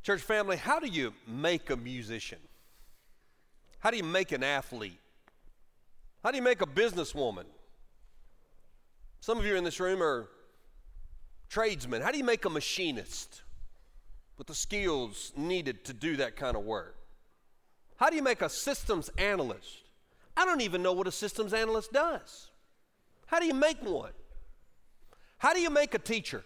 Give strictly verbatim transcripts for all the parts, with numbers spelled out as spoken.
Church family, how do you make a musician? How do you make an athlete? How do you make a businesswoman? Some of you in this room are tradesmen. How do you make a machinist with the skills needed to do that kind of work? How do you make a systems analyst? I don't even know what a systems analyst does. How do you make one? How do you make a teacher?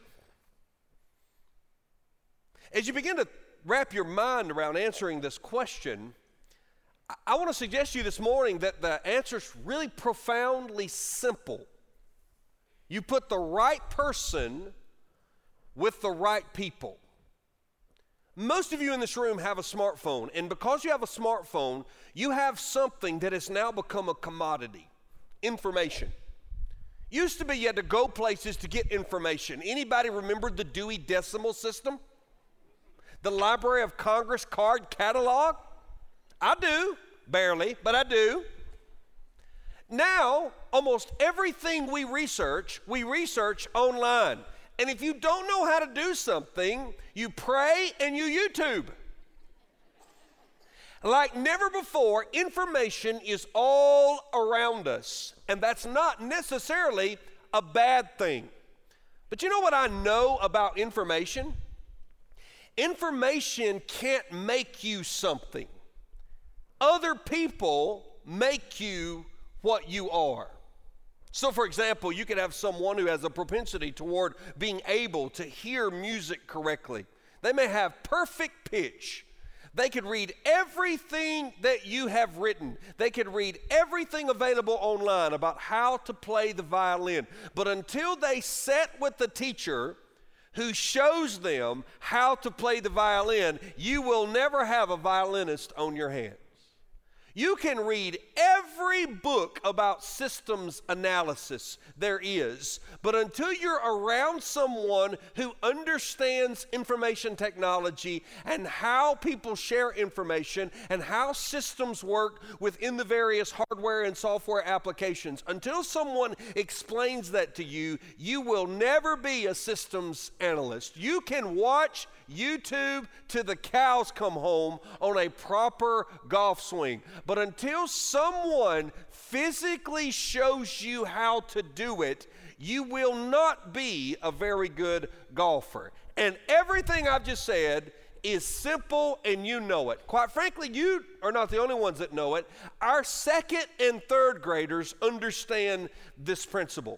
As you begin to wrap your mind around answering this question, I, I want to suggest to you this morning that the answer is really profoundly simple. You put the right person with the right people. Most of you in this room have a smartphone, and because you have a smartphone, you have something that has now become a commodity: information. Used to be you had to go places to get information. Anybody remember the Dewey Decimal System? The Library of Congress card catalog? I do, barely, but I do. Now, almost everything we research, we research online. And if you don't know how to do something, you pray and you YouTube. Like never before, information is all around us. And that's not necessarily a bad thing. But you know what I know about information? Information can't make you something. Other people make you what you are. So for example, you could have someone who has a propensity toward being able to hear music correctly. They may have perfect pitch. They could read everything that you have written. They could read everything available online about how to play the violin. But until they sit with the teacher who shows them how to play the violin, you will never have a violinist on your hands. You can read every book about systems analysis there is, but until you're around someone who understands information technology and how people share information and how systems work within the various hardware and software applications, until someone explains that to you, you will never be a systems analyst. You can watch YouTube till the cows come home on a proper golf swing. But until someone physically shows you how to do it, you will not be a very good golfer. And everything I've just said is simple, and you know it. Quite frankly, you are not the only ones that know it. Our second and third graders understand this principle.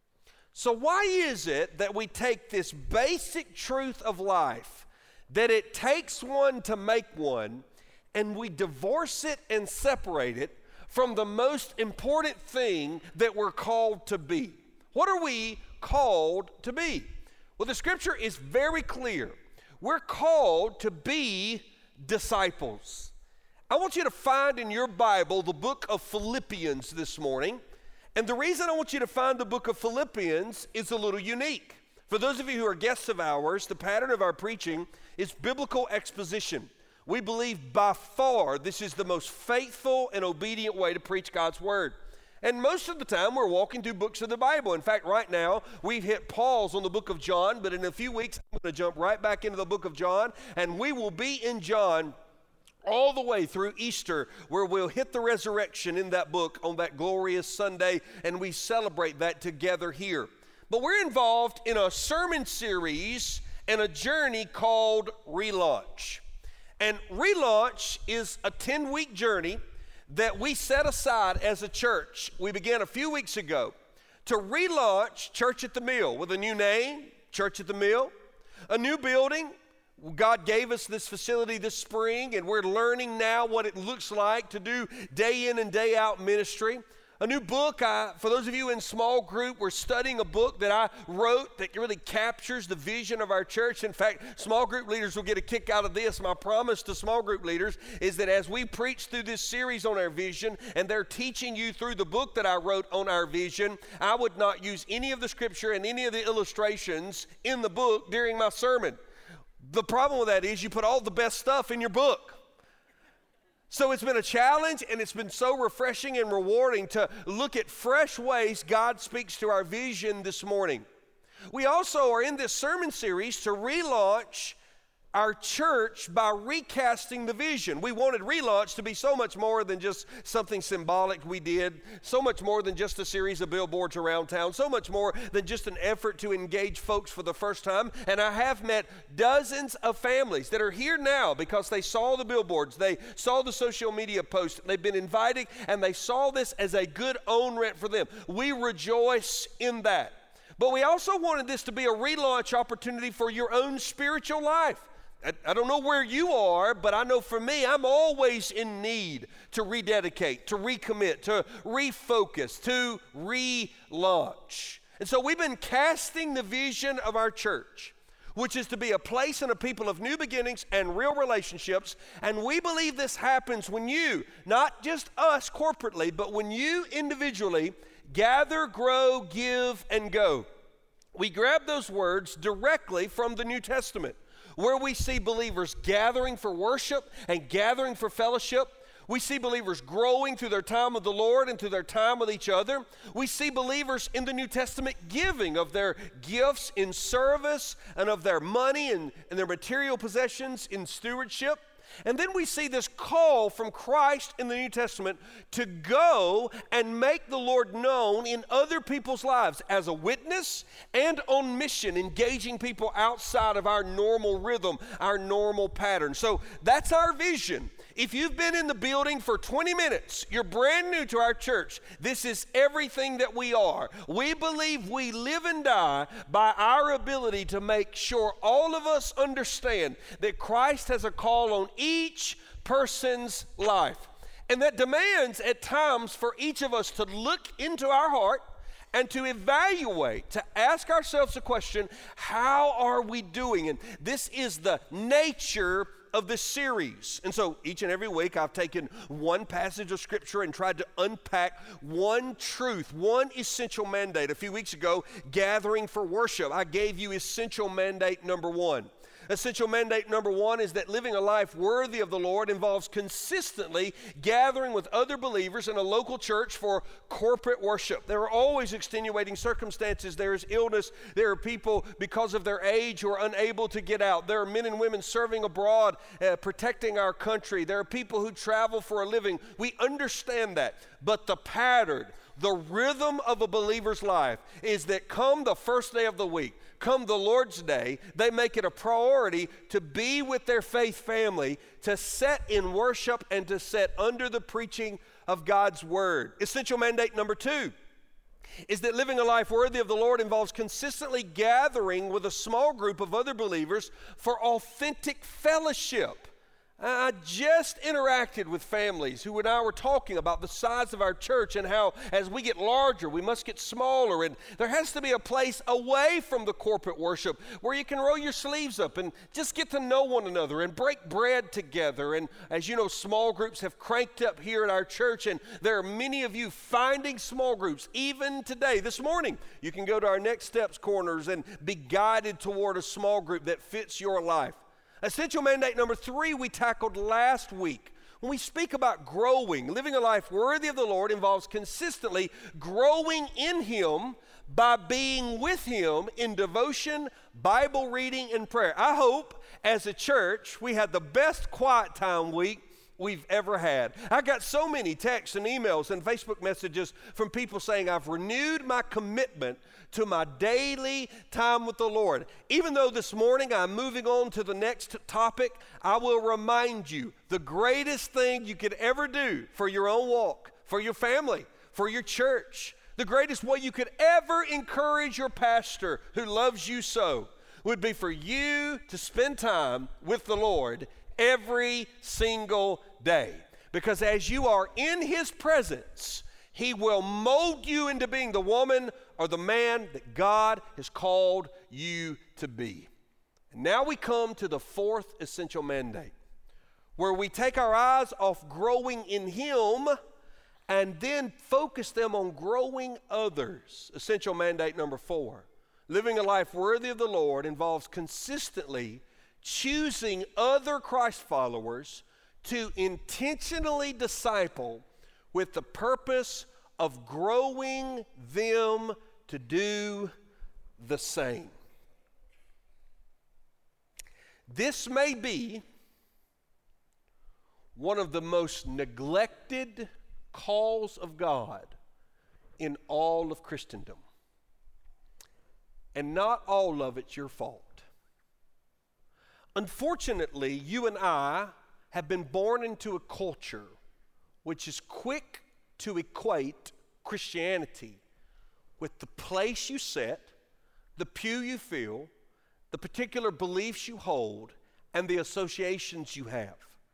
So why is it that we take this basic truth of life, that it takes one to make one, and we divorce it and separate it from the most important thing that we're called to be? What are we called to be? Well, the scripture is very clear. We're called to be disciples. I want you to find in your Bible the book of Philippians this morning. And the reason I want you to find the book of Philippians is a little unique. For those of you who are guests of ours, the pattern of our preaching is biblical exposition. We believe by far this is the most faithful and obedient way to preach God's word. And most of the time we're walking through books of the Bible. In fact, right now we've hit pause on the book of John, but in a few weeks I'm going to jump right back into the book of John, and we will be in John all the way through Easter, where we'll hit the resurrection in that book on that glorious Sunday, and we celebrate that together here. But we're involved in a sermon series and a journey called Relaunch. And Relaunch is a ten-week journey that we set aside as a church. We began a few weeks ago to relaunch Church at the Mill with a new name, Church at the Mill, a new building. God gave us this facility this spring, and we're learning now what it looks like to do day in and day out ministry. A new book, I, for those of you in small group, we're studying a book that I wrote that really captures the vision of our church. In fact, small group leaders will get a kick out of this. My promise to small group leaders is that as we preach through this series on our vision, and they're teaching you through the book that I wrote on our vision, I would not use any of the scripture and any of the illustrations in the book during my sermon. The problem with that is you put all the best stuff in your book. So it's been a challenge, and it's been so refreshing and rewarding to look at fresh ways God speaks to our vision this morning. We also are in this sermon series to relaunch our church by recasting the vision. We wanted Relaunch to be so much more than just something symbolic we did, so much more than just a series of billboards around town, so much more than just an effort to engage folks for the first time. And I have met dozens of families that are here now because they saw the billboards, they saw the social media posts, they've been invited, and they saw this as a good own rent for them. We rejoice in that. But we also wanted this to be a relaunch opportunity for your own spiritual life. I, I don't know where you are, but I know for me, I'm always in need to rededicate, to recommit, to refocus, to relaunch. And so we've been casting the vision of our church, which is to be a place and a people of new beginnings and real relationships. And we believe this happens when you, not just us corporately, but when you individually gather, grow, give, and go. We grab those words directly from the New Testament, where we see believers gathering for worship and gathering for fellowship. We see believers growing through their time with the Lord and through their time with each other. We see believers in the New Testament giving of their gifts in service and of their money and, and their material possessions in stewardship. And then we see this call from Christ in the New Testament to go and make the Lord known in other people's lives as a witness and on mission, engaging people outside of our normal rhythm, our normal pattern. So that's our vision. If you've been in the building for twenty minutes, you're brand new to our church, this is everything that we are. We believe we live and die by our ability to make sure all of us understand that Christ has a call on each person's life. And that demands at times for each of us to look into our heart and to evaluate, to ask ourselves the question, how are we doing? And this is the nature of this series. And so each and every week I've taken one passage of scripture and tried to unpack one truth, one essential mandate. A few weeks ago, gathering for worship, I gave you essential mandate number one. Essential mandate number one is that living a life worthy of the Lord involves consistently gathering with other believers in a local church for corporate worship. There are always extenuating circumstances. There is illness. There are people because of their age who are unable to get out. There are men and women serving abroad, uh, protecting our country. There are people who travel for a living. We understand that. But the pattern, the rhythm of a believer's life is that come the first day of the week, come the Lord's Day, they make it a priority to be with their faith family, to sit in worship and to sit under the preaching of God's Word. Essential mandate number two is that living a life worthy of the Lord involves consistently gathering with a small group of other believers for authentic fellowship. I just interacted with families who and I were talking about the size of our church and how as we get larger, we must get smaller. And there has to be a place away from the corporate worship where you can roll your sleeves up and just get to know one another and break bread together. And as you know, small groups have cranked up here at our church, and there are many of you finding small groups even today. This morning, you can go to our Next Steps corners and be guided toward a small group that fits your life. Essential mandate number three we tackled last week. When we speak about growing, living a life worthy of the Lord involves consistently growing in Him by being with Him in devotion, Bible reading, and prayer. I hope as a church we had the best quiet time week we've ever had. I got so many texts and emails and Facebook messages from people saying, I've renewed my commitment to my daily time with the Lord. Even though this morning I'm moving on to the next topic, I will remind you the greatest thing you could ever do for your own walk, for your family, for your church, the greatest way you could ever encourage your pastor who loves you so would be for you to spend time with the Lord every single day. Because as you are in His presence, He will mold you into being the woman or the man that God has called you to be. And now we come to the fourth essential mandate, where we take our eyes off growing in Him and then focus them on growing others. Essential mandate number four. Living a life worthy of the Lord involves consistently choosing other Christ followers to intentionally disciple with the purpose of growing them to do the same. This may be one of the most neglected calls of God in all of Christendom. And not all of it's your fault. Unfortunately, you and I have been born into a culture which is quick to equate Christianity with the place you sit, the pew you fill, the particular beliefs you hold, and the associations you have.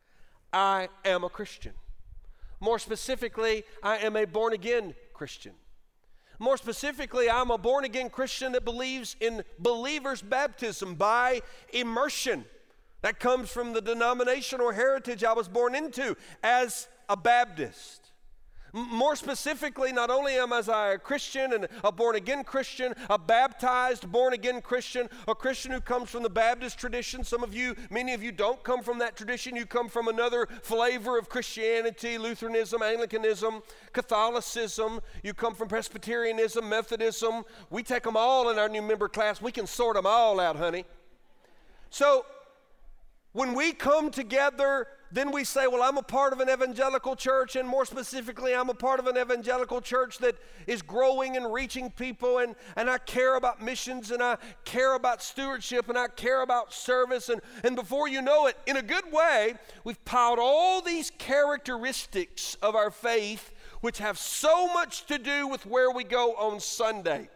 I am a Christian. More specifically, I am a born-again Christian. More specifically, I'm a born-again Christian that believes in believer's baptism by immersion. That comes from the denominational heritage I was born into as a Baptist. More specifically, not only am I a Christian and a born-again Christian, a baptized born-again Christian, a Christian who comes from the Baptist tradition. Some of you, many of you don't come from that tradition. You come from another flavor of Christianity, Lutheranism, Anglicanism, Catholicism. You come from Presbyterianism, Methodism. We take them all in our new member class. We can sort them all out, honey. So when we come together, then we say, well, I'm a part of an evangelical church, and more specifically, I'm a part of an evangelical church that is growing and reaching people, and, and I care about missions, and I care about stewardship, and I care about service, and, and before you know it, in a good way, we've piled all these characteristics of our faith, which have so much to do with where we go on Sunday.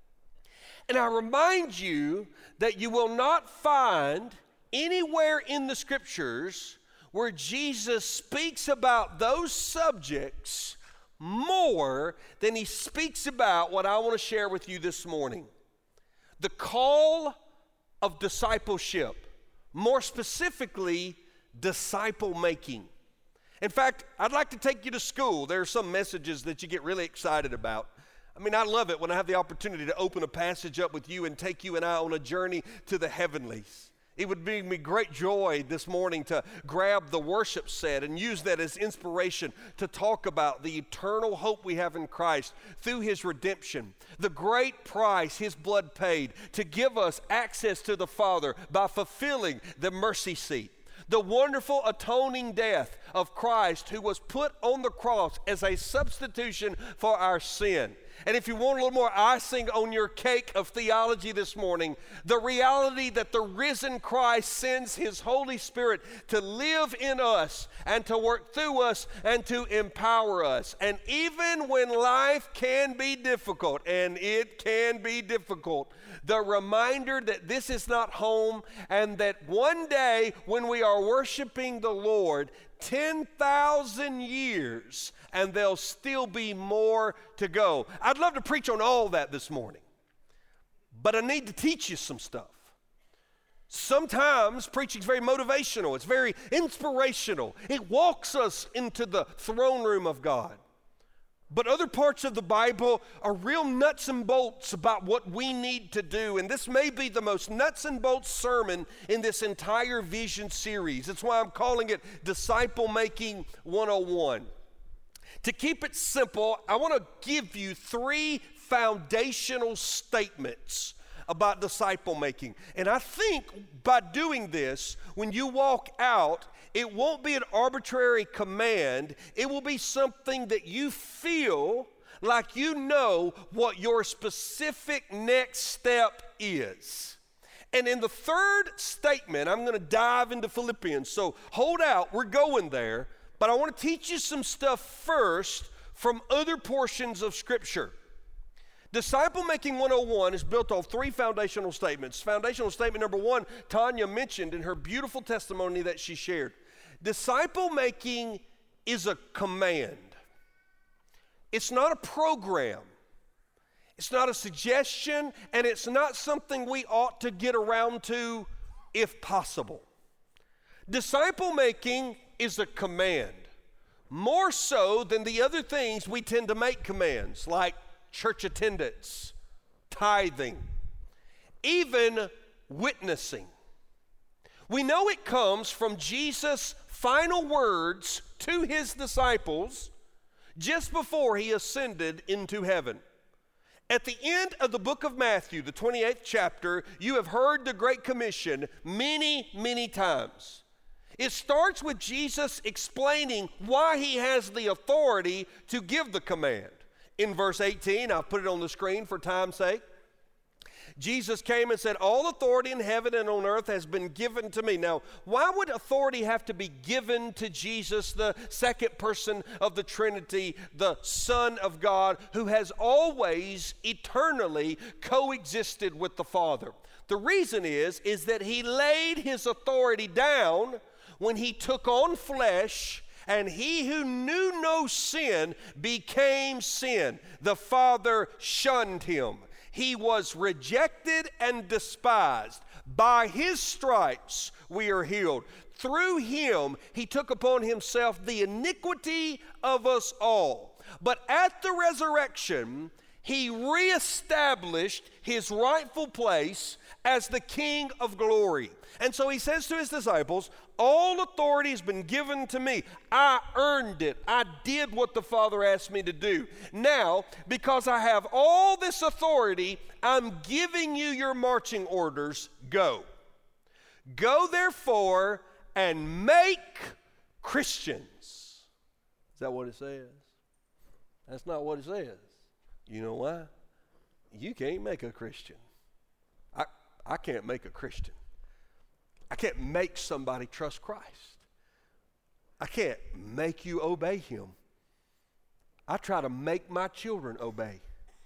And I remind you that you will not find anywhere in the Scriptures where Jesus speaks about those subjects more than he speaks about what I want to share with you this morning. The call of discipleship, more specifically, disciple making. In fact, I'd like to take you to school. There are some messages that you get really excited about. I mean, I love it when I have the opportunity to open a passage up with you and take you and I on a journey to the heavenlies. It would bring me great joy this morning to grab the worship set and use that as inspiration to talk about the eternal hope we have in Christ through his redemption, the great price his blood paid to give us access to the Father by fulfilling the mercy seat, the wonderful atoning death of Christ who was put on the cross as a substitution for our sin. And if you want a little more icing on your cake of theology this morning, the reality that the risen Christ sends his Holy Spirit to live in us and to work through us and to empower us. And even when life can be difficult, and it can be difficult, the reminder that this is not home and that one day when we are worshiping the Lord, ten thousand years and there'll still be more to go. I'd love to preach on all that this morning, but I need to teach you some stuff. Sometimes preaching is very motivational. It's very inspirational. It walks us into the throne room of God. But other parts of the Bible are real nuts and bolts about what we need to do. And this may be the most nuts and bolts sermon in this entire Vision series. That's why I'm calling it Disciple Making one oh one. To keep it simple, I want to give you three foundational statements about disciple making. And I think by doing this, when you walk out, it won't be an arbitrary command. It will be something that you feel like you know what your specific next step is. And in the third statement, I'm going to dive into Philippians. So hold out, we're going there. But I want to teach you some stuff first from other portions of Scripture. Disciple Making one oh one is built on three foundational statements. Foundational statement number one, Tanya mentioned in her beautiful testimony that she shared. Disciple making is a command. It's not a program. It's not a suggestion, and it's not something we ought to get around to if possible. Disciple making is a command, more so than the other things we tend to make commands, like church attendance, tithing, even witnessing. We know it comes from Jesus' final words to his disciples just before he ascended into heaven. At the end of the book of Matthew, the twenty-eighth chapter, you have heard the Great Commission many, many times. It starts with Jesus explaining why he has the authority to give the command. In verse eighteen, I'll put it on the screen for time's sake. Jesus came and said, all authority in heaven and on earth has been given to me. Now, why would authority have to be given to Jesus, the second person of the Trinity, the Son of God, who has always eternally coexisted with the Father? The reason is, is that he laid his authority down when he took on flesh, and he who knew no sin became sin. The Father shunned him. He was rejected and despised. By his stripes we are healed. Through him he took upon himself the iniquity of us all. But at the resurrection, he reestablished his rightful place as the King of glory. And so he says to his disciples, all authority has been given to me. I earned it. I did what the Father asked me to do. Now, because I have all this authority, I'm giving you your marching orders. Go. Go, therefore, and make Christians. Is that what it says? That's not what it says. You know why? You can't make a Christian. I, I can't make a Christian. I can't make somebody trust Christ. I can't make you obey him. I try to make my children obey.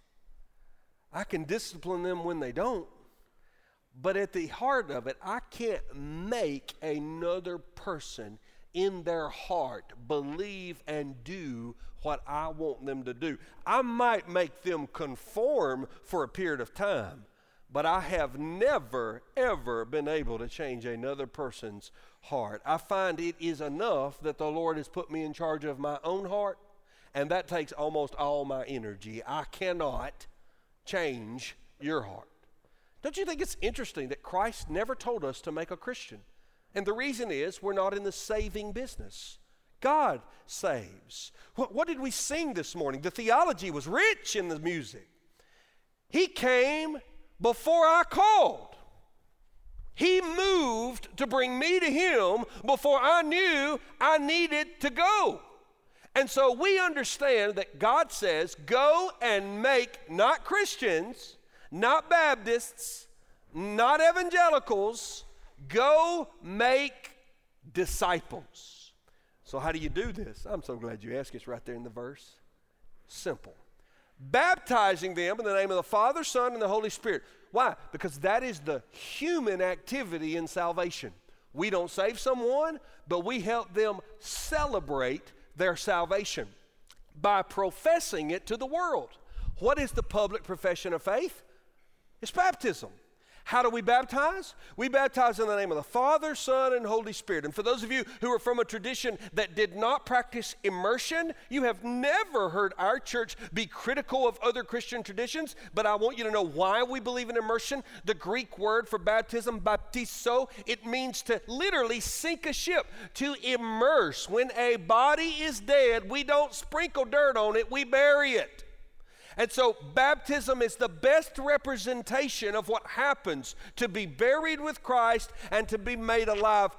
I can discipline them when they don't, but at the heart of it, I can't make another person in their heart believe and do what I want them to do. I might make them conform for a period of time, but I have never, ever been able to change another person's heart. I find it is enough that the Lord has put me in charge of my own heart, and that takes almost all my energy. I cannot change your heart. Don't you think it's interesting that Christ never told us to make a Christian? And the reason is we're not in the saving business. God saves. What, what did we sing this morning? The theology was rich in the music. He came before I called. He moved to bring me to him before I knew I needed to go. And so we understand that God says, go and make not Christians, not Baptists, not evangelicals, go make disciples. So how do you do this? I'm so glad you asked. It's right there in the verse. Simple. Baptizing them in the name of the Father, Son, and the Holy Spirit. Why? Because that is the human activity in salvation. We don't save someone, but we help them celebrate their salvation by professing it to the world. What is the public profession of faith? It's baptism. How do we baptize? We baptize in the name of the Father, Son, and Holy Spirit. And for those of you who are from a tradition that did not practice immersion, you have never heard our church be critical of other Christian traditions, but I want you to know why we believe in immersion. The Greek word for baptism, baptizo, it means to literally sink a ship, to immerse. When a body is dead, we don't sprinkle dirt on it, we bury it. And so baptism is the best representation of what happens to be buried with Christ and to be made alive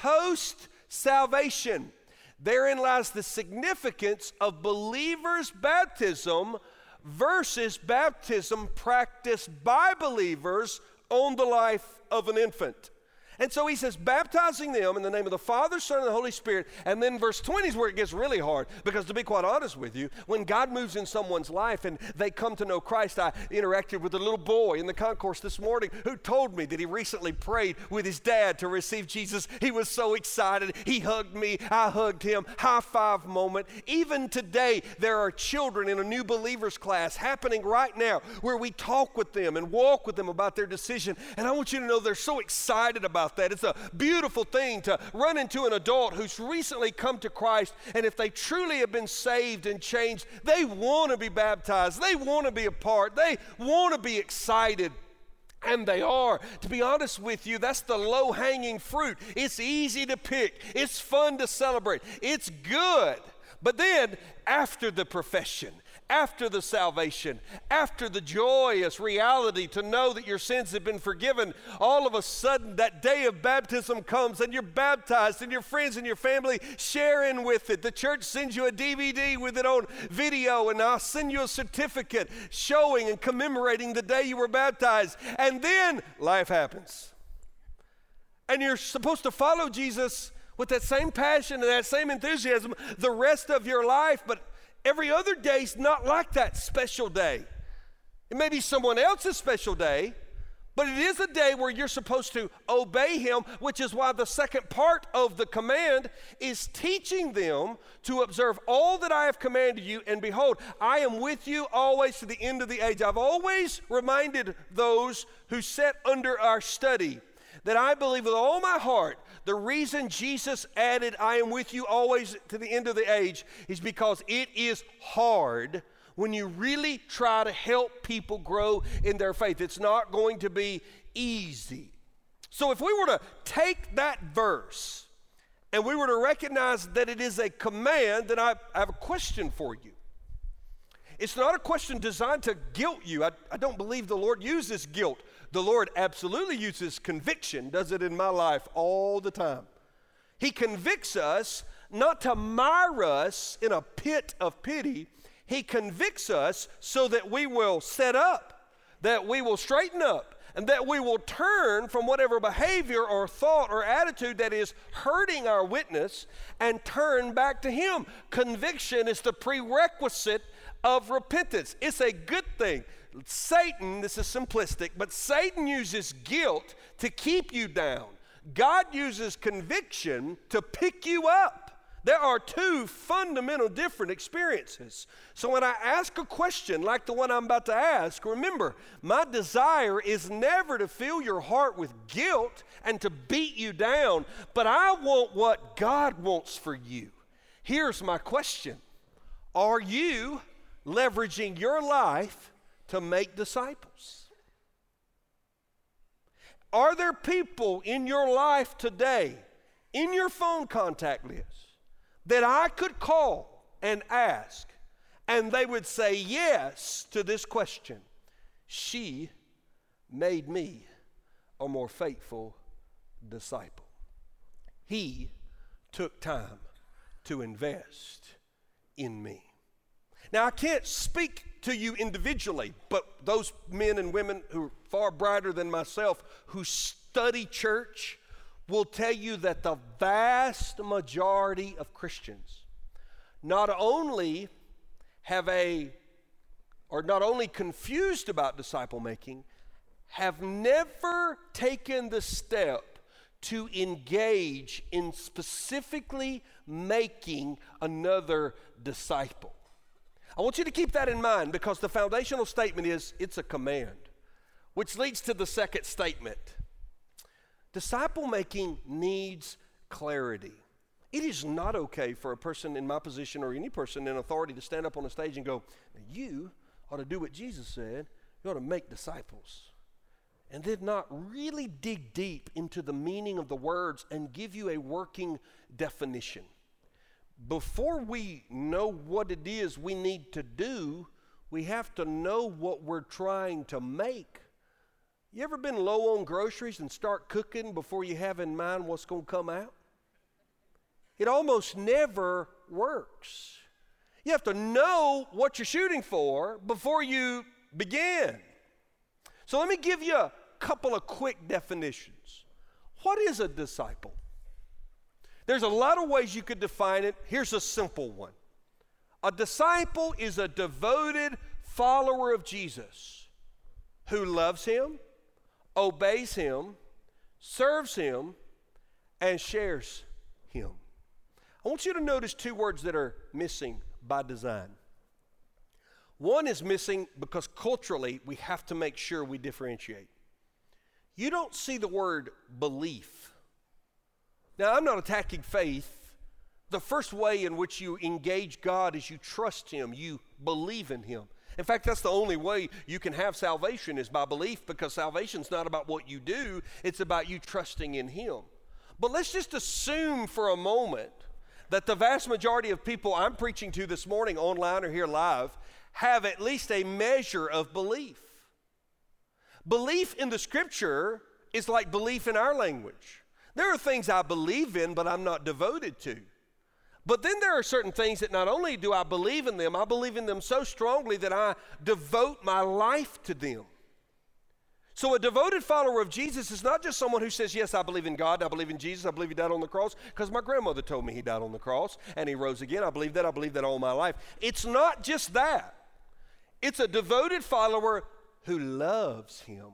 post-salvation. Therein lies the significance of believers' baptism versus baptism practiced by believers on the life of an infant. And so he says, baptizing them in the name of the Father, Son, and the Holy Spirit. And then verse twenty is where it gets really hard. Because to be quite honest with you, when God moves in someone's life and they come to know Christ, I interacted with a little boy in the concourse this morning who told me that he recently prayed with his dad to receive Jesus. He was so excited. He hugged me. I hugged him. High five moment. Even today, there are children in a new believers class happening right now where we talk with them and walk with them about their decision. And I want you to know they're so excited about that. It's a beautiful thing to run into an adult who's recently come to Christ, and if they truly have been saved and changed, they want to be baptized. They want to be a part. They want to be excited. And they are. To be honest with you, that's the low-hanging fruit. It's easy to pick. It's fun to celebrate. It's good. But then, after the profession, after the salvation, after the joyous reality to know that your sins have been forgiven, all of a sudden that day of baptism comes and you're baptized and your friends and your family share in with it. The church sends you a D V D with it on video, and I'll send you a certificate showing and commemorating the day you were baptized. And then life happens. And you're supposed to follow Jesus with that same passion and that same enthusiasm the rest of your life, but every other day's not like that special day. It may be someone else's special day, but it is a day where you're supposed to obey him, which is why the second part of the command is teaching them to observe all that I have commanded you, and behold, I am with you always to the end of the age. I've always reminded those who sit under our study that I believe with all my heart the reason Jesus added, I am with you always to the end of the age, is because it is hard when you really try to help people grow in their faith. It's not going to be easy. So if we were to take that verse and we were to recognize that it is a command, then I, I have a question for you. It's not a question designed to guilt you. I, I don't believe the Lord uses guilt. The Lord absolutely uses conviction, does it in my life all the time. He convicts us not to mire us in a pit of pity. He convicts us so that we will set up, that we will straighten up, and that we will turn from whatever behavior or thought or attitude that is hurting our witness and turn back to him. Conviction is the prerequisite of repentance. It's a good thing. Satan, this is simplistic, but Satan uses guilt to keep you down. God uses conviction to pick you up. There are two fundamental different experiences. So when I ask a question like the one I'm about to ask, remember, my desire is never to fill your heart with guilt and to beat you down, but I want what God wants for you. Here's my question. Are you leveraging your life to make disciples? Are there people in your life today, in your phone contact list, that I could call and ask, and they would say yes to this question? She made me a more faithful disciple. He took time to invest in me. Now, I can't speak to you individually, but those men and women who are far brighter than myself who study church will tell you that the vast majority of Christians not only have a, or not only confused about disciple making, have never taken the step to engage in specifically making another disciple. I want you to keep that in mind because the foundational statement is it's a command, which leads to the second statement. Disciple making needs clarity. It is not okay for a person in my position or any person in authority to stand up on a stage and go, you ought to do what Jesus said. You ought to make disciples. And then not really dig deep into the meaning of the words and give you a working definition. Before we know what it is we need to do, we have to know what we're trying to make. You ever been low on groceries and start cooking before you have in mind what's going to come out? It almost never works. You have to know what you're shooting for before you begin. So let me give you a couple of quick definitions. What is a disciple? There's a lot of ways you could define it. Here's a simple one. A disciple is a devoted follower of Jesus who loves him, obeys him, serves him, and shares him. I want you to notice two words that are missing by design. One is missing because culturally we have to make sure we differentiate. You don't see the word belief. Now, I'm not attacking faith. The first way in which you engage God is you trust him, you believe in him. In fact, that's the only way you can have salvation is by belief, because salvation's not about what you do, it's about you trusting in him. But let's just assume for a moment that the vast majority of people I'm preaching to this morning online or here live have at least a measure of belief. Belief in the Scripture is like belief in our language. There are things I believe in, but I'm not devoted to. But then there are certain things that not only do I believe in them, I believe in them so strongly that I devote my life to them. So a devoted follower of Jesus is not just someone who says, yes, I believe in God, I believe in Jesus, I believe he died on the cross, because my grandmother told me he died on the cross and he rose again. I believe that, I believe that all my life. It's not just that. It's a devoted follower who loves him.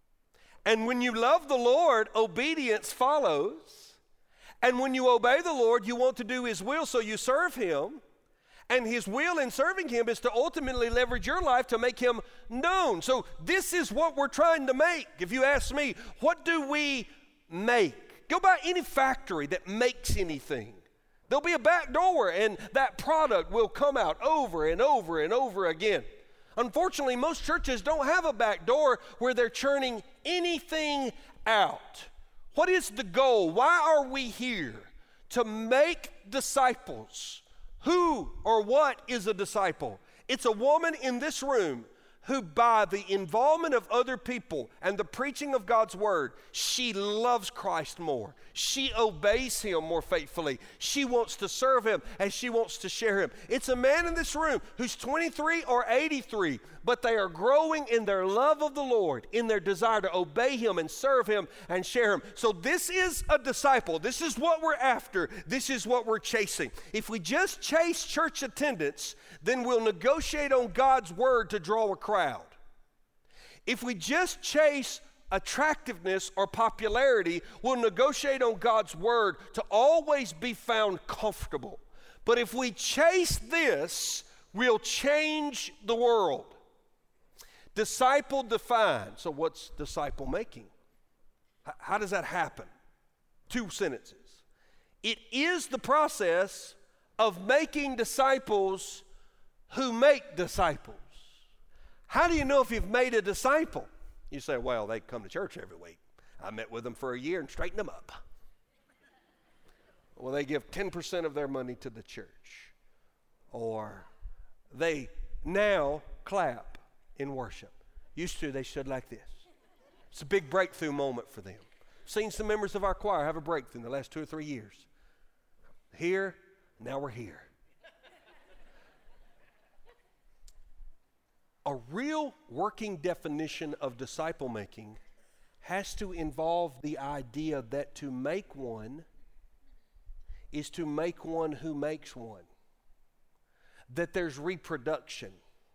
And when you love the Lord, obedience follows. And when you obey the Lord, you want to do his will, so you serve him. And his will in serving him is to ultimately leverage your life to make him known. So this is what we're trying to make. If you ask me, what do we make? Go by any factory that makes anything. There'll be a back door, and that product will come out over and over and over again. Unfortunately, most churches don't have a back door where they're churning anything out. What is the goal? Why are we here? To make disciples. Who or what is a disciple? It's a woman in this room who, by the involvement of other people and the preaching of God's word, she loves Christ more. She obeys him more faithfully. She wants to serve him and she wants to share him. It's a man in this room who's twenty-three or eighty-three, but they are growing in their love of the Lord, in their desire to obey him and serve him and share him. So this is a disciple. This is what we're after. This is what we're chasing. If we just chase church attendance, then we'll negotiate on God's word to draw a crowd. If we just chase attractiveness or popularity, we'll negotiate on God's word to always be found comfortable. But if we chase this, we'll change the world. Disciple defined. So what's disciple making? H- how does that happen? Two sentences. It is the process of making disciples who make disciples. How do you know if you've made a disciple? You say, well, they come to church every week. I met with them for a year and straightened them up. Well, they give ten percent of their money to the church. Or they now clap in worship. Used to, they stood like this. It's a big breakthrough moment for them. Seen some members of our choir have a breakthrough in the last two or three years. Here, now we're here. A real working definition of disciple making has to involve the idea that to make one is to make one who makes one. That there's reproduction.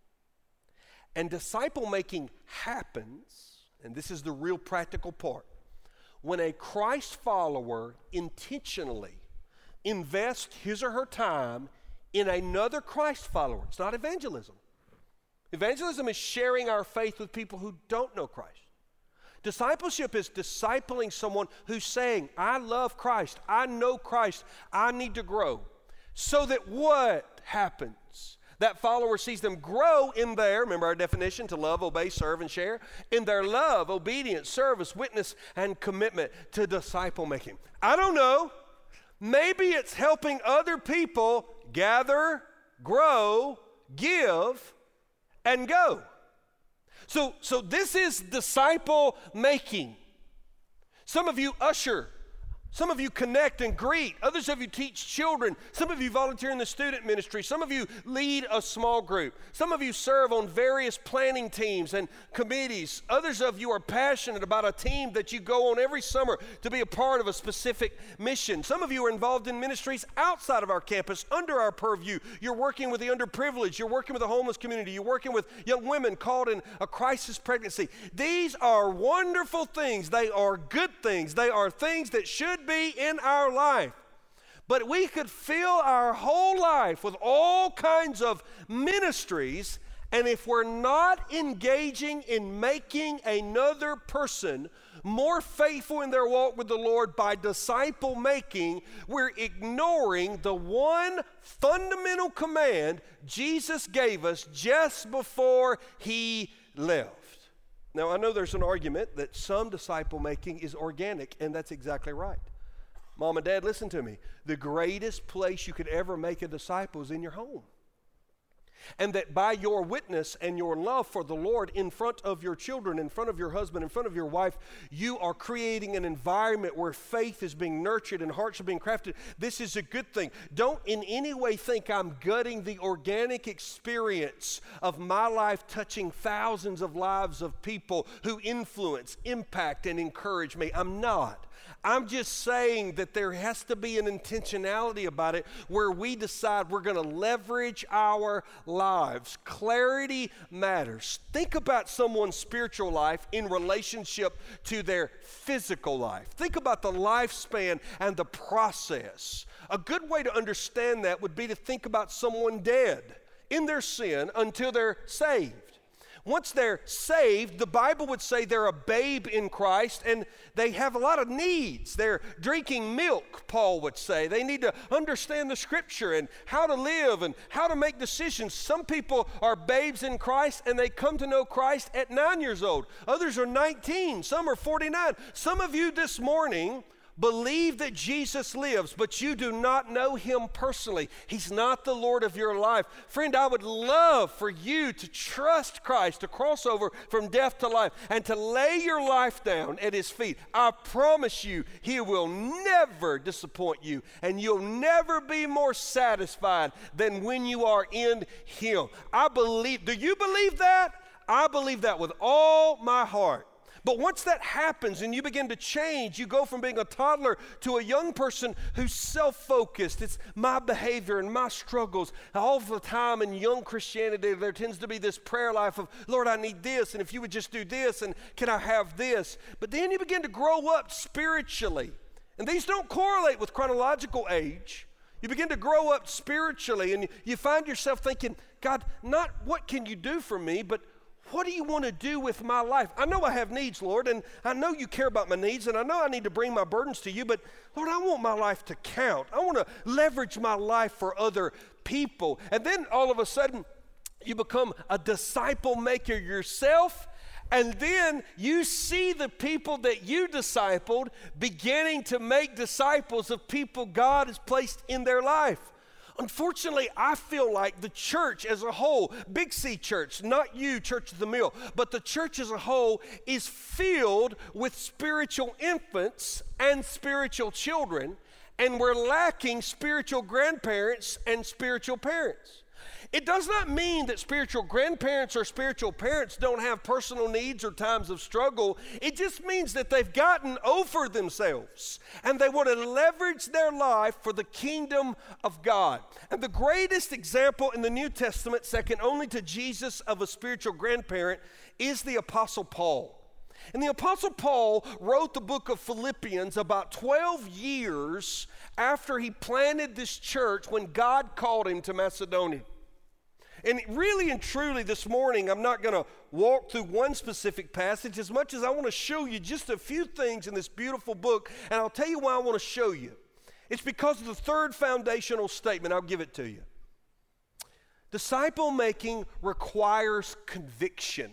And disciple making happens, and this is the real practical part, when a Christ follower intentionally invests his or her time in another Christ follower. It's not evangelism. Evangelism is sharing our faith with people who don't know Christ. Discipleship is discipling someone who's saying, I love Christ, I know Christ, I need to grow. So that what happens? That follower sees them grow in their, remember our definition, to love, obey, serve, and share, in their love, obedience, service, witness, and commitment to disciple making. I don't know. Maybe it's helping other people gather, grow, give, and go. So, so this is disciple making. Some of you usher. Some of you connect and greet. Others of you teach children. Some of you volunteer in the student ministry. Some of you lead a small group. Some of you serve on various planning teams and committees. Others of you are passionate about a team that you go on every summer to be a part of a specific mission. Some of you are involved in ministries outside of our campus, under our purview. You're working with the underprivileged. You're working with the homeless community. You're working with young women caught in a crisis pregnancy. These are wonderful things. They are good things. They are things that should be in our life. But we could fill our whole life with all kinds of ministries, and if we're not engaging in making another person more faithful in their walk with the Lord by disciple making, we're ignoring the one fundamental command Jesus gave us just before he left. Now, I know there's an argument that some disciple making is organic, and that's exactly right. Mom and Dad, listen to me. The greatest place you could ever make a disciple is in your home. And that by your witness and your love for the Lord in front of your children, in front of your husband, in front of your wife, you are creating an environment where faith is being nurtured and hearts are being crafted. This is a good thing. Don't in any way think I'm gutting the organic experience of my life touching thousands of lives of people who influence, impact, and encourage me. I'm not. I'm just saying that there has to be an intentionality about it where we decide we're going to leverage our lives. Clarity matters. Think about someone's spiritual life in relationship to their physical life. Think about the lifespan and the process. A good way to understand that would be to think about someone dead in their sin until they're saved. Once they're saved, the Bible would say they're a babe in Christ and they have a lot of needs. They're drinking milk, Paul would say. They need to understand the Scripture and how to live and how to make decisions. Some people are babes in Christ and they come to know Christ at nine years old. Others are nineteen. Some are forty-nine. Some of you this morning believe that Jesus lives, but you do not know him personally. He's not the Lord of your life. Friend, I would love for you to trust Christ, to cross over from death to life, and to lay your life down at his feet. I promise you, he will never disappoint you, and you'll never be more satisfied than when you are in him. I believe, do you believe that? I believe that with all my heart. But once that happens and you begin to change, you go from being a toddler to a young person who's self-focused. It's my behavior and my struggles. All the time in young Christianity, there tends to be this prayer life of, Lord, I need this, and if you would just do this, and can I have this? But then you begin to grow up spiritually. And these don't correlate with chronological age. You begin to grow up spiritually, and you find yourself thinking, God, not what can you do for me, but what do you want to do with my life? I know I have needs, Lord, and I know you care about my needs, and I know I need to bring my burdens to you, but Lord, I want my life to count. I want to leverage my life for other people. And then all of a sudden, you become a disciple maker yourself, and then you see the people that you discipled beginning to make disciples of people God has placed in their life. Unfortunately, I feel like the church as a whole, Big C Church, not you, Church of the Mill, but the church as a whole is filled with spiritual infants and spiritual children, and we're lacking spiritual grandparents and spiritual parents. It does not mean that spiritual grandparents or spiritual parents don't have personal needs or times of struggle. It just means that they've gotten over themselves and they want to leverage their life for the kingdom of God. And the greatest example in the New Testament, second only to Jesus, of a spiritual grandparent is the Apostle Paul. And the Apostle Paul wrote the book of Philippians about twelve years after he planted this church when God called him to Macedonia. And really and truly this morning, I'm not going to walk through one specific passage as much as I want to show you just a few things in this beautiful book. And I'll tell you why I want to show you. It's because of the third foundational statement. I'll give it to you. Disciple making requires conviction.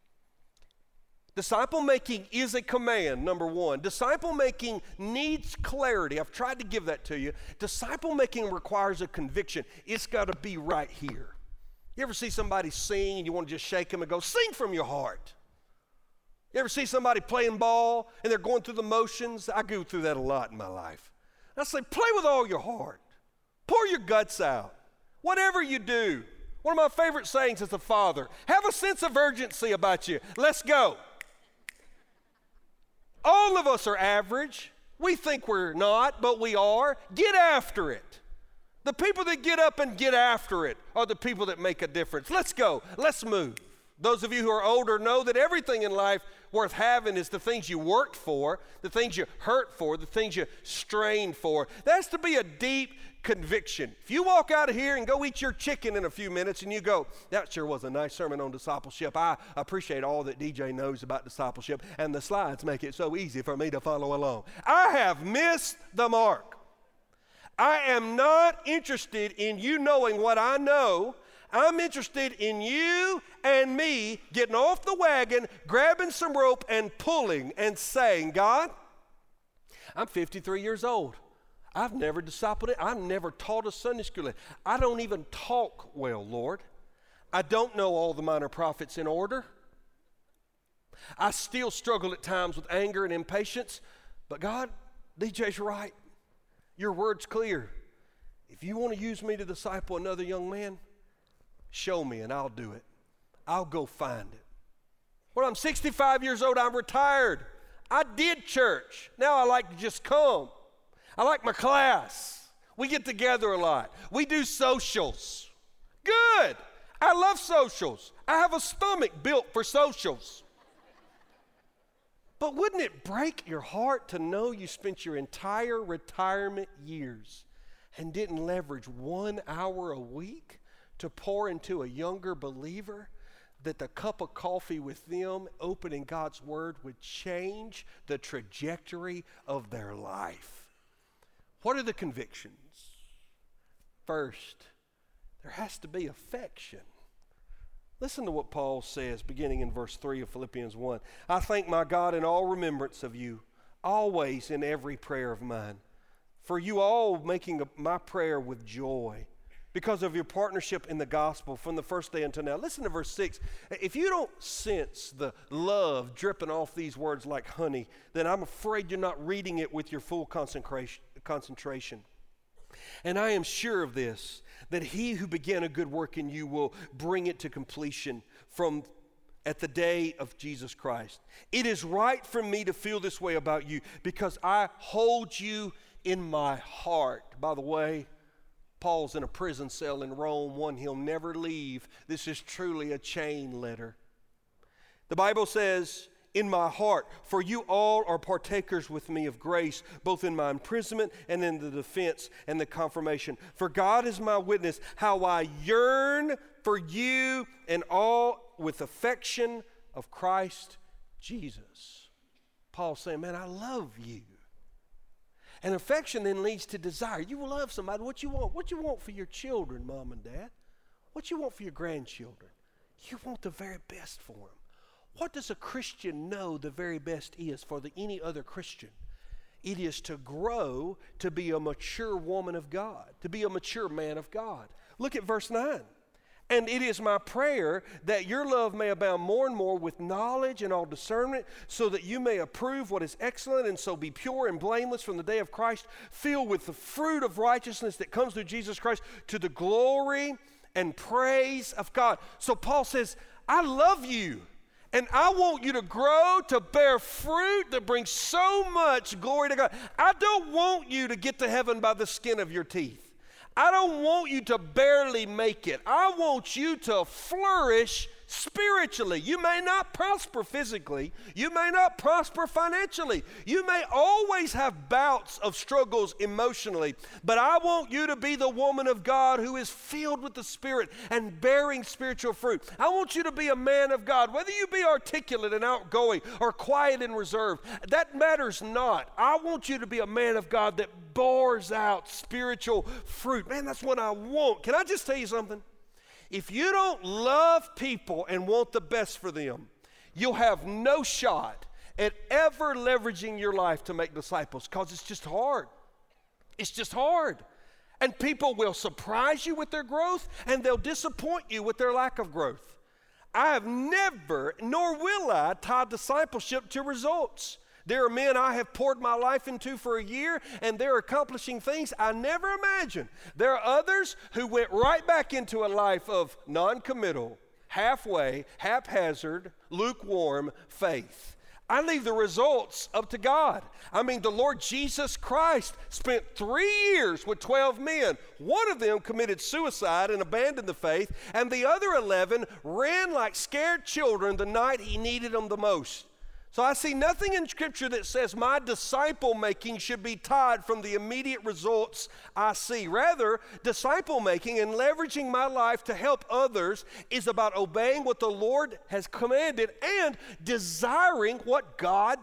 Disciple making is a command, number one. Disciple making needs clarity. I've tried to give that to you. Disciple making requires a conviction. It's got to be right here. You ever see somebody sing and you want to just shake them and go, sing from your heart? You ever see somebody playing ball and they're going through the motions? I go through that a lot in my life. I say, play with all your heart. Pour your guts out. Whatever you do. One of my favorite sayings as a father, have a sense of urgency about you. Let's go. All of us are average. We think we're not, but we are. Get after it. The people that get up and get after it are the people that make a difference. Let's go. Let's move. Those of you who are older know that everything in life worth having is the things you worked for, the things you hurt for, the things you strained for. There has to be a deep conviction. If you walk out of here and go eat your chicken in a few minutes and you go, that sure was a nice sermon on discipleship. I appreciate all that D J knows about discipleship, and the slides make it so easy for me to follow along. I have missed the mark. I am not interested in you knowing what I know. I'm interested in you and me getting off the wagon, grabbing some rope and pulling and saying, God, I'm fifty-three years old. I've never discipled it. I've never taught a Sunday school. I don't even talk well, Lord. I don't know all the minor prophets in order. I still struggle at times with anger and impatience. But God, D J's right. Your word's clear. If you want to use me to disciple another young man, show me and I'll do it. I'll go find it. When I'm sixty-five years old, I'm retired. I did church. Now I like to just come. I like my class. We get together a lot. We do socials. Good. I love socials. I have a stomach built for socials. But wouldn't it break your heart to know you spent your entire retirement years and didn't leverage one hour a week to pour into a younger believer, that the cup of coffee with them opening God's word would change the trajectory of their life? What are the convictions? First, there has to be affection. Listen to what Paul says beginning in verse three of Philippians one. I thank my God in all remembrance of you, always in every prayer of mine, for you all making my prayer with joy, because of your partnership in the gospel from the first day until now. Listen to verse six. If you don't sense the love dripping off these words like honey, then I'm afraid you're not reading it with your full concentration. And I am sure of this, that he who began a good work in you will bring it to completion from at the day of Jesus Christ. It is right for me to feel this way about you because I hold you in my heart. By the way, Paul's in a prison cell in Rome, one he'll never leave. This is truly a chain letter. The Bible says, in my heart, for you all are partakers with me of grace, both in my imprisonment and in the defense and the confirmation. For God is my witness, how I yearn for you and all with affection of Christ Jesus. Paul's saying, man, I love you. And affection then leads to desire. You will love somebody. What you want? What you want for your children, mom and dad? What you want for your grandchildren? You want the very best for them. What does a Christian know the very best is for the, any other Christian? It is to grow to be a mature woman of God, to be a mature man of God. Look at verse nine. And it is my prayer that your love may abound more and more with knowledge and all discernment, so that you may approve what is excellent, and so be pure and blameless from the day of Christ, filled with the fruit of righteousness that comes through Jesus Christ, to the glory and praise of God. So Paul says, I love you. And I want you to grow to bear fruit that brings so much glory to God. I don't want you to get to heaven by the skin of your teeth. I don't want you to barely make it. I want you to flourish spiritually. You may not prosper physically. You may not prosper financially. You may always have bouts of struggles emotionally. But I want you to be the woman of God who is filled with the Spirit and bearing spiritual fruit. I want you to be a man of God. Whether you be articulate and outgoing or quiet and reserved, that matters not. I want you to be a man of God that bars out spiritual fruit. Man, that's what I want. Can I just tell you something? If you don't love people and want the best for them, you'll have no shot at ever leveraging your life to make disciples, because it's just hard. It's just hard. And people will surprise you with their growth, and they'll disappoint you with their lack of growth. I have never, nor will I, tie discipleship to results. There are men I have poured my life into for a year, and they're accomplishing things I never imagined. There are others who went right back into a life of non-committal, halfway, haphazard, lukewarm faith. I leave the results up to God. I mean, the Lord Jesus Christ spent three years with twelve men. One of them committed suicide and abandoned the faith, and the other eleven ran like scared children the night he needed them the most. So I see nothing in Scripture that says my disciple making should be tied from the immediate results I see. Rather, disciple making and leveraging my life to help others is about obeying what the Lord has commanded and desiring what God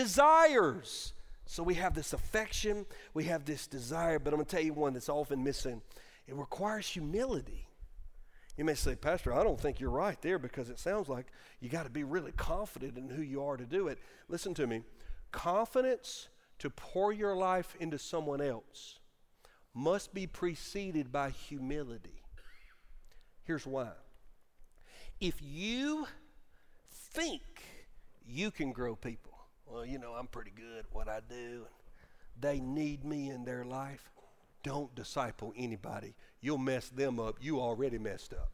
desires. So we have this affection, we have this desire, but I'm going to tell you one that's often missing. It requires humility. You may say, Pastor, I don't think you're right there, because it sounds like you got to be really confident in who you are to do it. Listen to me. Confidence to pour your life into someone else must be preceded by humility. Here's why. If you think you can grow people, well, you know, I'm pretty good at what I do, and they need me in their life, don't disciple anybody. You'll mess them up. You already messed up.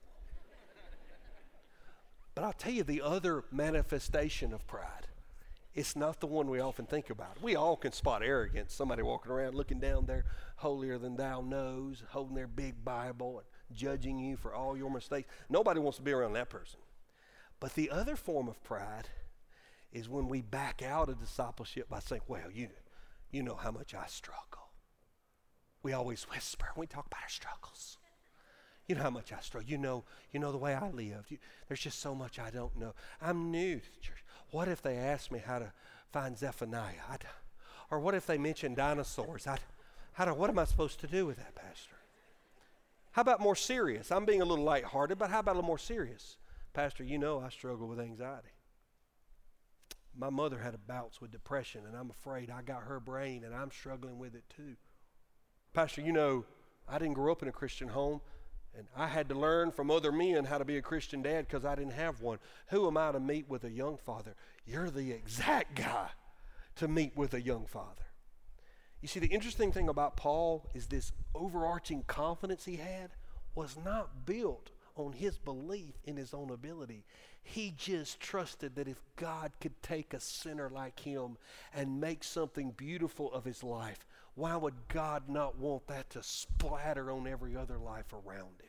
But I'll tell you the other manifestation of pride. It's not the one we often think about. We all can spot arrogance. Somebody walking around looking down their holier than thou nose, holding their big Bible and judging you for all your mistakes. Nobody wants to be around that person. But the other form of pride is when we back out of discipleship by saying, well, you, you know how much I struggle. We always whisper. We talk about our struggles. You know how much I struggle. You know, you know the way I lived. You, there's just so much I don't know. I'm new to the church. What if they asked me how to find Zephaniah? I'd, or what if they mentioned dinosaurs? I'd, how do, what am I supposed to do with that, Pastor? How about more serious? I'm being a little lighthearted, but how about a little more serious? Pastor, you know I struggle with anxiety. My mother had a bouts with depression, and I'm afraid I got her brain, and I'm struggling with it too. Pastor, you know I didn't grow up in a Christian home, and I had to learn from other men how to be a Christian dad because I didn't have one. Who am I to meet with a young father? You're the exact guy to meet with a young father. You see, the interesting thing about Paul is this overarching confidence he had was not built on his belief in his own ability. He just trusted that if God could take a sinner like him and make something beautiful of his life, why would God not want that to splatter on every other life around him?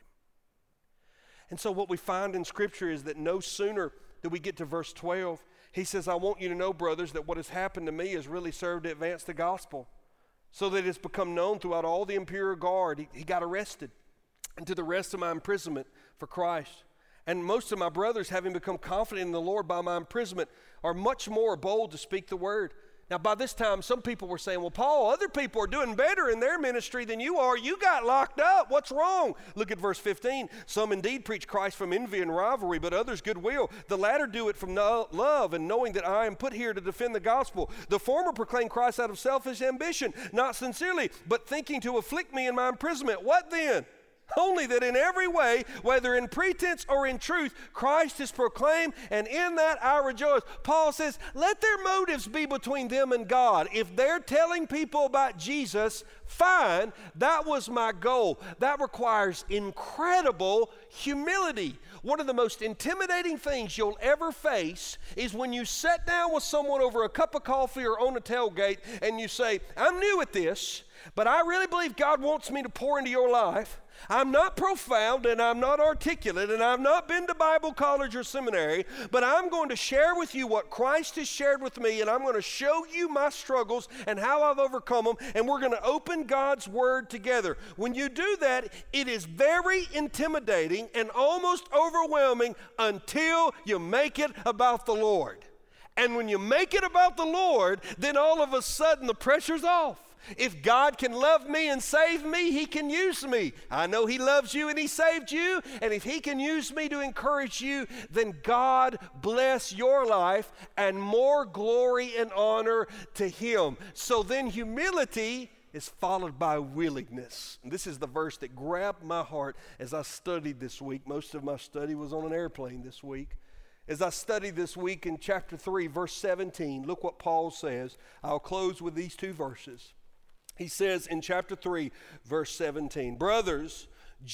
And so what we find in Scripture is that no sooner do we get to verse twelve, he says, I want you to know, brothers, that what has happened to me has really served to advance the gospel, so that it's become known throughout all the imperial guard. He, he got arrested, and to the rest of my imprisonment for Christ. And most of my brothers, having become confident in the Lord by my imprisonment, are much more bold to speak the word. Now, by this time, some people were saying, well, Paul, other people are doing better in their ministry than you are. You got locked up. What's wrong? Look at verse fifteen. Some indeed preach Christ from envy and rivalry, but others goodwill. The latter do it from no love and knowing that I am put here to defend the gospel. The former proclaim Christ out of selfish ambition, not sincerely, but thinking to afflict me in my imprisonment. What then? Only that in every way, whether in pretense or in truth, Christ is proclaimed, and in that I rejoice. Paul says, let their motives be between them and God. If they're telling people about Jesus, fine, that was my goal. That requires incredible humility. One of the most intimidating things you'll ever face is when you sit down with someone over a cup of coffee or on a tailgate and you say, I'm new at this, but I really believe God wants me to pour into your life. I'm not profound and I'm not articulate and I've not been to Bible college or seminary, but I'm going to share with you what Christ has shared with me, and I'm going to show you my struggles and how I've overcome them, and we're going to open God's Word together. When you do that, it is very intimidating and almost overwhelming until you make it about the Lord. And when you make it about the Lord, then all of a sudden the pressure's off. If God can love me and save me, He can use me. I know He loves you and He saved you, and if He can use me to encourage you, then God bless your life and more glory and honor to Him. So then humility is followed by willingness. And this is the verse that grabbed my heart as I studied this week. Most of my study was on an airplane this week. As I studied this week in chapter three, verse seventeen, look what Paul says. I'll close with these two verses. He says in chapter three, verse seventeen, brothers,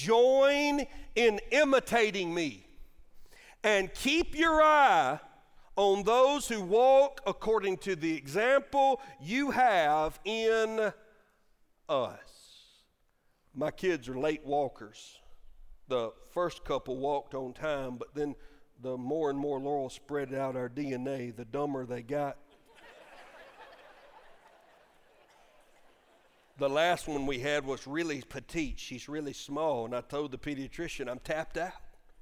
join in imitating me and keep your eye on those who walk according to the example you have in us. My kids are late walkers. The first couple walked on time, but then the more and more Laurel spread out our D N A, the dumber they got. The last one we had was really petite. She's really small, and I told the pediatrician, I'm tapped out.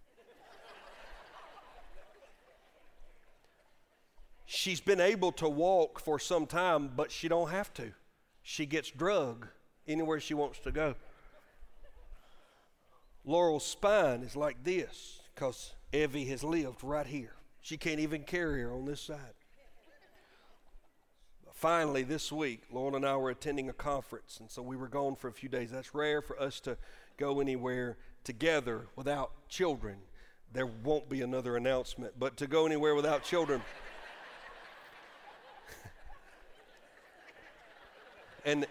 She's been able to walk for some time, but she don't have to. She gets drug anywhere she wants to go. Laurel's spine is like this because Evie has lived right here. She can't even carry her on this side. Finally, this week, Laurel and I were attending a conference, and so we were gone for a few days. That's rare for us to go anywhere together without children. There won't be another announcement, but to go anywhere without children. And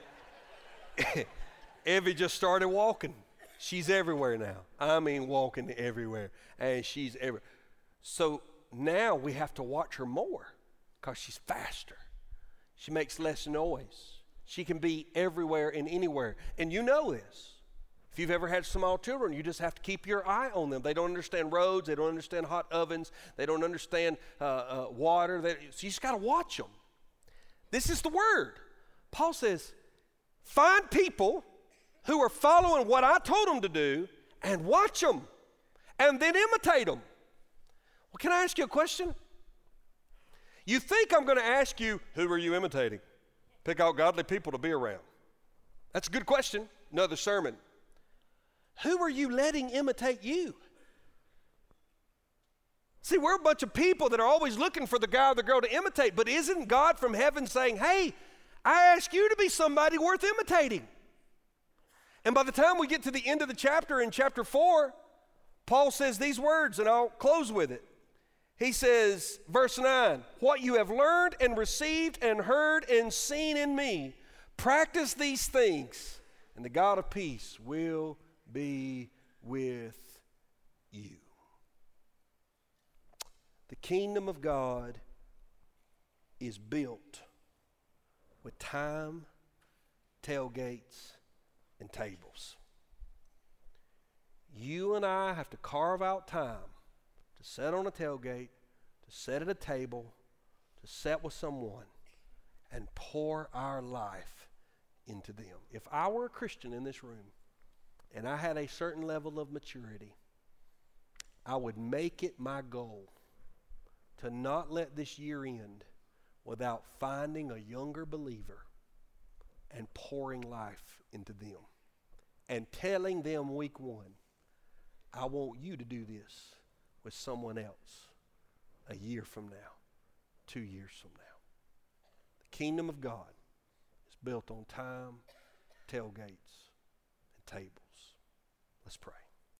Evie just started walking. She's everywhere now. I mean, walking everywhere. And she's everywhere. So now we have to watch her more because she's faster. She makes less noise. She can be everywhere and anywhere. And you know this. If you've ever had small children, you just have to keep your eye on them. They don't understand roads. They don't understand hot ovens. They don't understand uh, uh, water. They, so you just got to watch them. This is the word. Paul says, find people who are following what I told them to do and watch them and then imitate them. Well, can I ask you a question? You think I'm going to ask you, who are you imitating? Pick out godly people to be around. That's a good question. Another sermon. Who are you letting imitate you? See, we're a bunch of people that are always looking for the guy or the girl to imitate, but isn't God from heaven saying, hey, I ask you to be somebody worth imitating? And by the time we get to the end of the chapter, in chapter four, Paul says these words, and I'll close with it. He says, verse nine, what you have learned and received and heard and seen in me, practice these things, and the God of peace will be with you. The kingdom of God is built with time, tailgates, and tables. You and I have to carve out time to sit on a tailgate, to sit at a table, to sit with someone and pour our life into them. If I were a Christian in this room and I had a certain level of maturity, I would make it my goal to not let this year end without finding a younger believer and pouring life into them and telling them week one, I want you to do this with someone else a year from now, two years from now. The kingdom of God is built on time, tailgates, and tables. Let's pray.